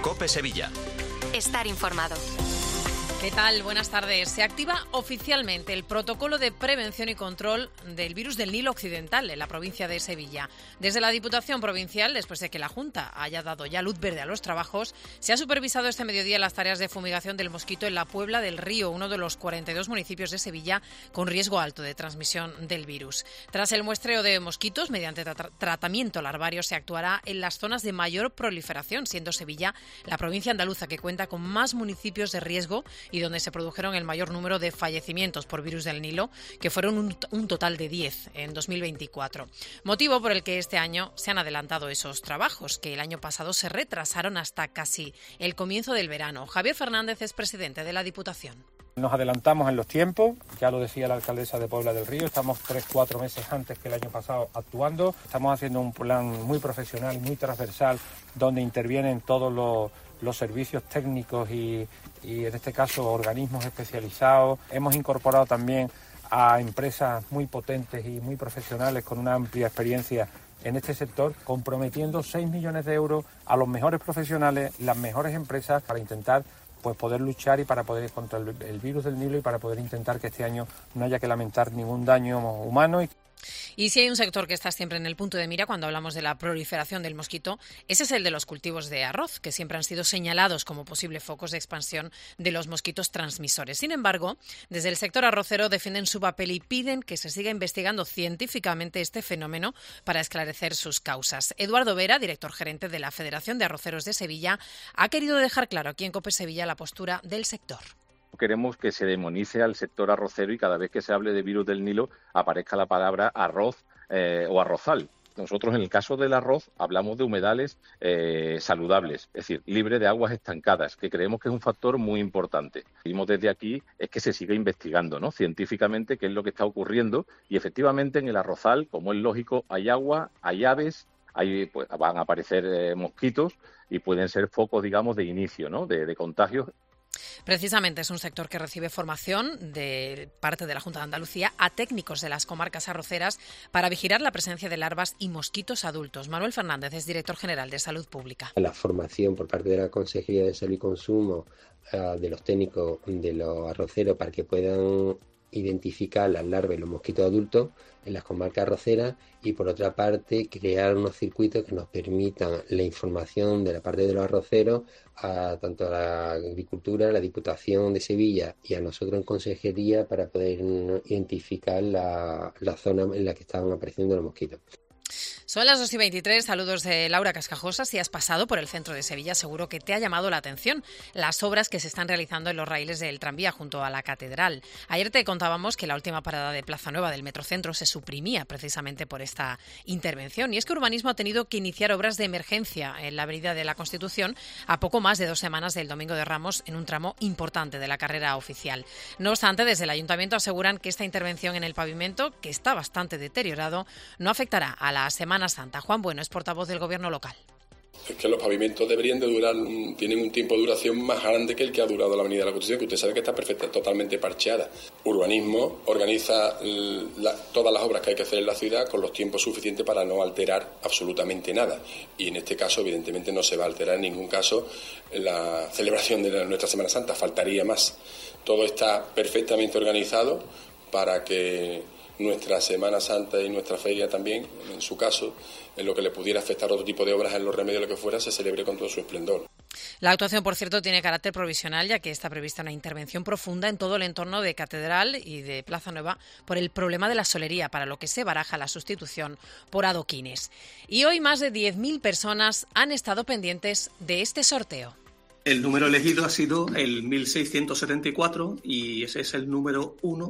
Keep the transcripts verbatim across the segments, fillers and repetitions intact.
COPE Sevilla. Estar informado. ¿Qué tal? Buenas tardes. Se activa oficialmente el protocolo de prevención y control del virus del Nilo Occidental en la provincia de Sevilla. Desde la Diputación Provincial, después de que la Junta haya dado ya luz verde a los trabajos, se ha supervisado este mediodía las tareas de fumigación del mosquito en la Puebla del Río, uno de los cuarenta y dos municipios de Sevilla con riesgo alto de transmisión del virus. Tras el muestreo de mosquitos, mediante tra- tratamiento larvario, se actuará en las zonas de mayor proliferación, siendo Sevilla la provincia andaluza que cuenta con más municipios de riesgo y donde se produjeron el mayor número de fallecimientos por virus del Nilo, que fueron un, un total de diez en dos mil veinticuatro. Motivo por el que este año se han adelantado esos trabajos, que el año pasado se retrasaron hasta casi el comienzo del verano. Javier Fernández es presidente de la Diputación. Nos adelantamos en los tiempos, ya lo decía la alcaldesa de Puebla del Río, estamos tres, cuatro meses antes que el año pasado actuando. Estamos haciendo un plan muy profesional y muy transversal donde intervienen todos los, los servicios técnicos y, y en este caso organismos especializados. Hemos incorporado también a empresas muy potentes y muy profesionales con una amplia experiencia en este sector, comprometiendo seis millones de euros a los mejores profesionales, las mejores empresas para intentar pues poder luchar y para poder contra el, el virus del Nilo y para poder intentar que este año no haya que lamentar ningún daño humano. Y Y si hay un sector que está siempre en el punto de mira cuando hablamos de la proliferación del mosquito, ese es el de los cultivos de arroz, que siempre han sido señalados como posibles focos de expansión de los mosquitos transmisores. Sin embargo, desde el sector arrocero defienden su papel y piden que se siga investigando científicamente este fenómeno para esclarecer sus causas. Eduardo Vera, director gerente de la Federación de Arroceros de Sevilla, ha querido dejar claro aquí en COPE Sevilla la postura del sector. Queremos que se demonice al sector arrocero y cada vez que se hable de virus del Nilo aparezca la palabra arroz eh, o arrozal. Nosotros en el caso del arroz hablamos de humedales eh, saludables, es decir, libre de aguas estancadas, que creemos que es un factor muy importante. Lo que pedimos desde aquí es que se siga investigando, ¿no?, científicamente qué es lo que está ocurriendo y efectivamente en el arrozal, como es lógico, hay agua, hay aves, hay, pues, van a aparecer eh, mosquitos y pueden ser focos, digamos, de inicio, ¿no?, de, de contagios. Precisamente es un sector que recibe formación de parte de la Junta de Andalucía a técnicos de las comarcas arroceras para vigilar la presencia de larvas y mosquitos adultos. Manuel Fernández es director general de Salud Pública. La formación por parte de la Consejería de Salud y Consumo uh, de los técnicos de los arroceros para que puedan identificar las larvas y los mosquitos adultos en las comarcas arroceras y por otra parte crear unos circuitos que nos permitan la información de la parte de los arroceros a tanto a la agricultura, a la Diputación de Sevilla y a nosotros en Consejería para poder identificar la, la zona en la que están apareciendo los mosquitos. Son las dos y veintitrés, saludos de Laura Cascajosa. Si has pasado por el centro de Sevilla, seguro que te ha llamado la atención las obras que se están realizando en los raíles del tranvía junto a la Catedral. Ayer te contábamos que la última parada de Plaza Nueva del Metrocentro se suprimía precisamente por esta intervención. Y es que Urbanismo ha tenido que iniciar obras de emergencia en la Avenida de la Constitución a poco más de dos semanas del Domingo de Ramos en un tramo importante de la carrera oficial. No obstante, desde el Ayuntamiento aseguran que esta intervención en el pavimento, que está bastante deteriorado, no afectará a la Semana Santa. Juan Bueno es portavoz del Gobierno local. Es que los pavimentos deberían de durar, tienen un tiempo de duración más grande que el que ha durado la Avenida de la Constitución, que usted sabe que está perfecta, totalmente parcheada. Urbanismo organiza la, todas las obras que hay que hacer en la ciudad con los tiempos suficientes para no alterar absolutamente nada. Y en este caso, evidentemente, no se va a alterar en ningún caso la celebración de la, nuestra Semana Santa, faltaría más. Todo está perfectamente organizado para que nuestra Semana Santa y nuestra feria también, en su caso, en lo que le pudiera afectar otro tipo de obras en los remedios, lo que fuera, se celebre con todo su esplendor. La actuación, por cierto, tiene carácter provisional, ya que está prevista una intervención profunda en todo el entorno de Catedral y de Plaza Nueva por el problema de la solería, para lo que se baraja la sustitución por adoquines. Y hoy más de diez mil personas han estado pendientes de este sorteo. El número elegido ha sido el mil seiscientos setenta y cuatro y ese es el número uno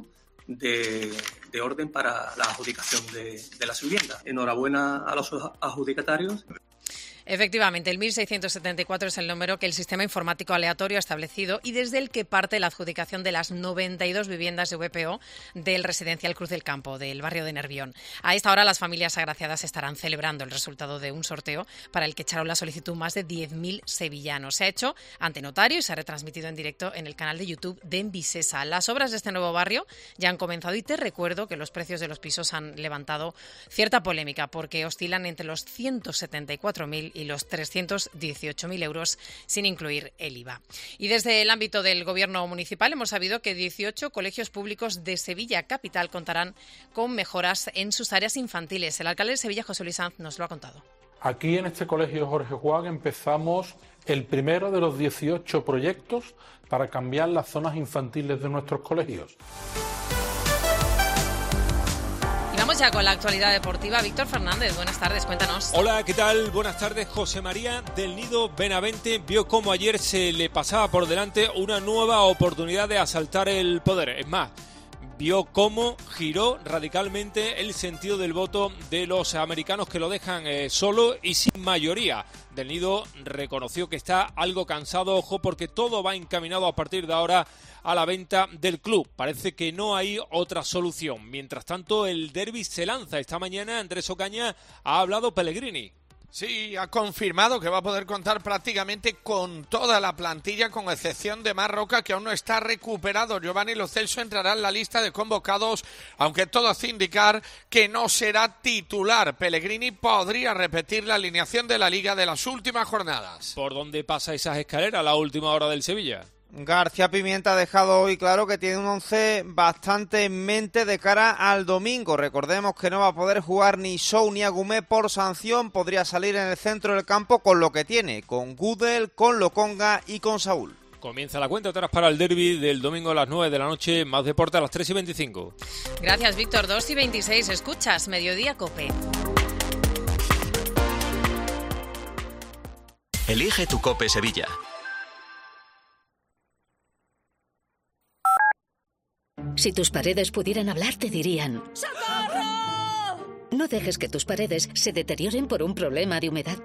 De, de orden para la adjudicación de, de las viviendas. Enhorabuena a los adjudicatarios. Efectivamente, el mil seiscientos setenta y cuatro es el número que el sistema informático aleatorio ha establecido y desde el que parte la adjudicación de las noventa y dos viviendas de V P O del residencial Cruz del Campo, del barrio de Nervión. A esta hora las familias agraciadas estarán celebrando el resultado de un sorteo para el que echaron la solicitud más de diez mil sevillanos. Se ha hecho ante notario y se ha retransmitido en directo en el canal de YouTube de Envisesa. Las obras de este nuevo barrio ya han comenzado y te recuerdo que los precios de los pisos han levantado cierta polémica porque oscilan entre los ciento setenta y cuatro mil y los trescientos dieciocho mil euros sin incluir el I V A. Y desde el ámbito del Gobierno municipal hemos sabido que dieciocho colegios públicos de Sevilla capital contarán con mejoras en sus áreas infantiles. El alcalde de Sevilla, José Luis Sanz, nos lo ha contado. Aquí en este colegio Jorge Juan empezamos el primero de los dieciocho proyectos para cambiar las zonas infantiles de nuestros colegios. Y vamos ya con la actualidad deportiva. Víctor Fernández, buenas tardes, cuéntanos. Hola, ¿qué tal? Buenas tardes. José María del Nido Benavente vio cómo ayer se le pasaba por delante una nueva oportunidad de asaltar el poder. Es más, vio cómo giró radicalmente el sentido del voto de los americanos que lo dejan eh, solo y sin mayoría. Del Nido reconoció que está algo cansado, ojo, porque todo va encaminado a partir de ahora a la venta del club. Parece que no hay otra solución. Mientras tanto, el derbi se lanza. Esta mañana Andrés Ocaña ha hablado Pellegrini. Sí, ha confirmado que va a poder contar prácticamente con toda la plantilla, con excepción de Marroca, que aún no está recuperado. Giovanni Lo Celso entrará en la lista de convocados, aunque todo hace indicar que no será titular. Pellegrini podría repetir la alineación de la Liga de las últimas jornadas. ¿Por dónde pasa esas escaleras a la última hora del Sevilla? García Pimienta ha dejado hoy claro que tiene un once bastante en mente de cara al domingo. Recordemos que no va a poder jugar ni Sou ni Agumé por sanción. Podría salir en el centro del campo con lo que tiene, con Gudel, con Lokonga y con Saúl. Comienza la cuenta atrás para el derbi del domingo a las nueve de la noche. Más deporte a las tres y veinticinco. Gracias, Víctor. dos y veintiséis. Escuchas Mediodía COPE. Elige tu COPE Sevilla. Si tus paredes pudieran hablar, te dirían: ¡Socorro! No dejes que tus paredes se deterioren por un problema de humedad.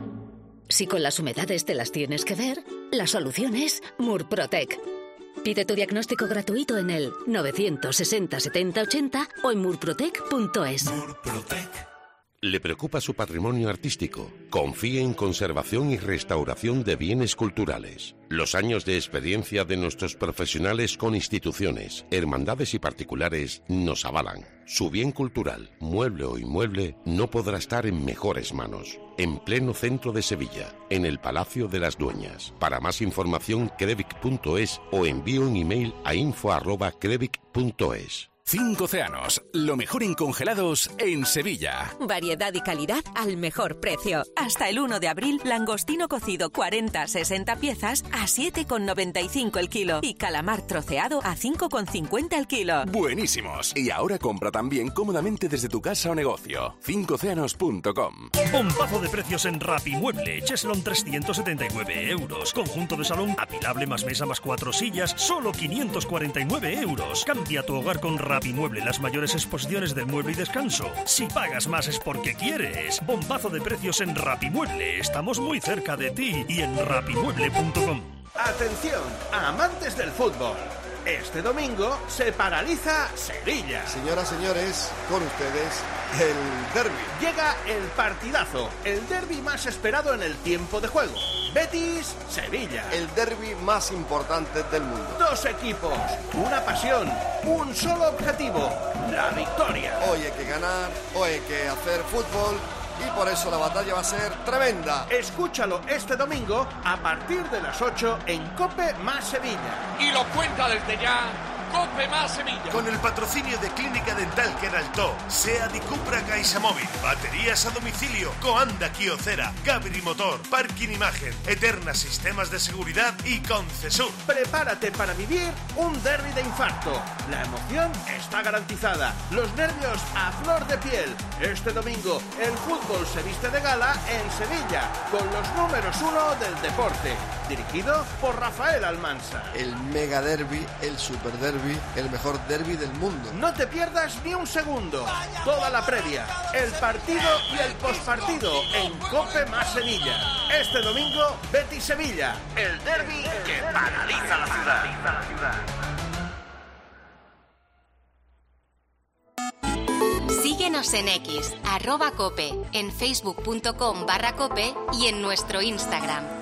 Si con las humedades te las tienes que ver, la solución es Murprotec. Pide tu diagnóstico gratuito en el novecientos sesenta setenta ochenta o en murprotec punto es. Murprotec. ¿Le preocupa su patrimonio artístico? Confíe en conservación y restauración de bienes culturales. Los años de experiencia de nuestros profesionales con instituciones, hermandades y particulares nos avalan. Su bien cultural, mueble o inmueble, no podrá estar en mejores manos. En pleno centro de Sevilla, en el Palacio de las Dueñas. Para más información, crevic punto es o envíe un email a info arroba crevic punto es. Cinco Océanos, lo mejor en congelados en Sevilla. Variedad y calidad al mejor precio. Hasta el uno de abril, langostino cocido cuarenta a sesenta piezas a siete con noventa y cinco el kilo y calamar troceado a cinco con cincuenta el kilo. Buenísimos. Y ahora compra también cómodamente desde tu casa o negocio. cinco océanos punto com. Bombazo de precios en Rapimueble. Cheslon trescientos setenta y nueve euros. Conjunto de salón apilable más mesa más cuatro sillas, solo quinientos cuarenta y nueve euros. Cambia tu hogar con Rapimueble. Rapimueble, las mayores exposiciones del mueble y descanso. Si pagas más es porque quieres. Bombazo de precios en Rapimueble. Estamos muy cerca de ti y en rapimueble punto com. Atención, amantes del fútbol. Este domingo se paraliza Sevilla. Señoras, señores, con ustedes el derbi. Llega el partidazo, el derbi más esperado en el tiempo de juego. Betis-Sevilla. El derbi más importante del mundo. Dos equipos, una pasión, un solo objetivo, la victoria. Hoy hay que ganar, hoy hay que hacer fútbol. Y por eso la batalla va a ser tremenda. Escúchalo este domingo a partir de las ocho en COPE más Sevilla. Y lo cuenta desde ya COPE más Sevilla. Con el patrocinio de Clínica Dental Queraltó, SEAT y Cupra CaixaMóvil, baterías a domicilio, Coanda Kyocera, Gabri Motor, Parking Imagen, Eterna Sistemas de Seguridad y Concesur. Prepárate para vivir un derbi de infarto. La emoción está garantizada, los nervios a flor de piel. Este domingo el fútbol se viste de gala en Sevilla con los números uno del deporte. Dirigido por Rafael Almansa. El mega derbi, el super derbi, el mejor derbi del mundo. No te pierdas ni un segundo. Toda la previa, el partido y el postpartido en COPE más Sevilla. Este domingo, Betis-Sevilla, el derbi que paraliza la ciudad. Síguenos en X, arroba cope, en facebook punto com barra cope y en nuestro Instagram.